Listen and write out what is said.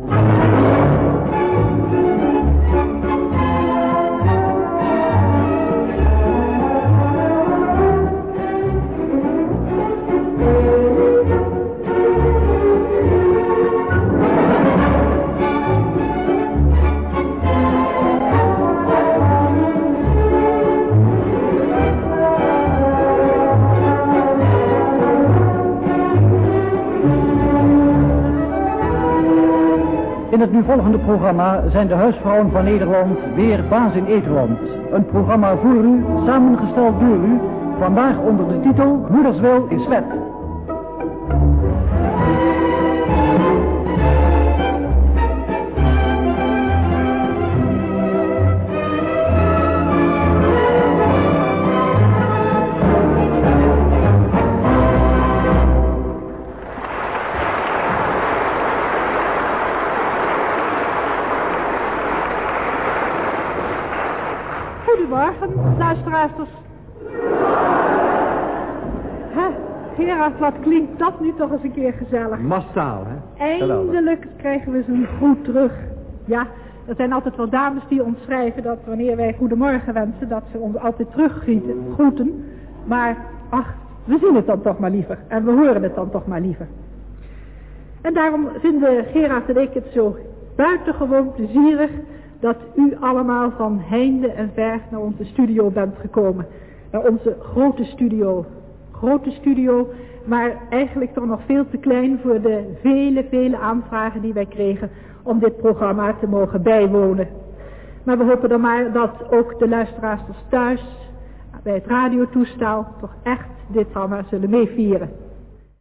In het nu volgende programma zijn de huisvrouwen van Nederland weer baas in Eterland. Een programma voor u, samengesteld door u, vandaag onder de titel Moederswil is wet. Goedemorgen, luisteraars. Gerard, wat klinkt dat nu toch eens een keer gezellig. Massaal, hè? Eindelijk krijgen we zo'n groet terug. Ja, er zijn altijd wel dames die ons schrijven dat wanneer wij goedemorgen wensen, dat ze ons altijd teruggroeten. Maar, ach, we zien het dan toch maar liever. En we horen het dan toch maar liever. En daarom vinden Gerard en ik het zo buitengewoon plezierig dat u allemaal van heinde en ver naar onze studio bent gekomen. Naar onze grote studio. Grote studio, maar eigenlijk toch nog veel te klein voor de vele aanvragen die wij kregen om dit programma te mogen bijwonen. Maar we hopen dan maar dat ook de luisteraars thuis bij het radiotoestel toch echt dit programma zullen meevieren.